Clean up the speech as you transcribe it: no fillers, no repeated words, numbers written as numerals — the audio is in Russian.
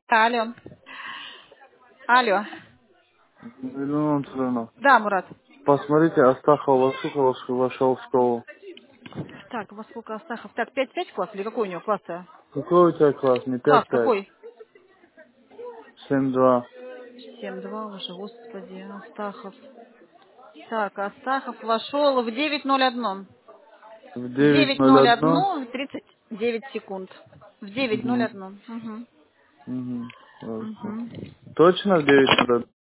Алло. Алло. Елена Анатольевна, Да, Мурат. посмотрите, Астахова Сухова вошел в школу. Так, во сколько Астахов? Так, 5-5 класс или какой у него класс-то? Какой у тебя класс? Не Класс 5-5, какой? 7-2. 7-2 уже, господи, Астахов. Так, Астахов вошел в 9:01. В В 9:01. 9:01 39 секунд. В Угу. 9:01. Угу. Угу. Хорошо. Угу. Точно в 9:01?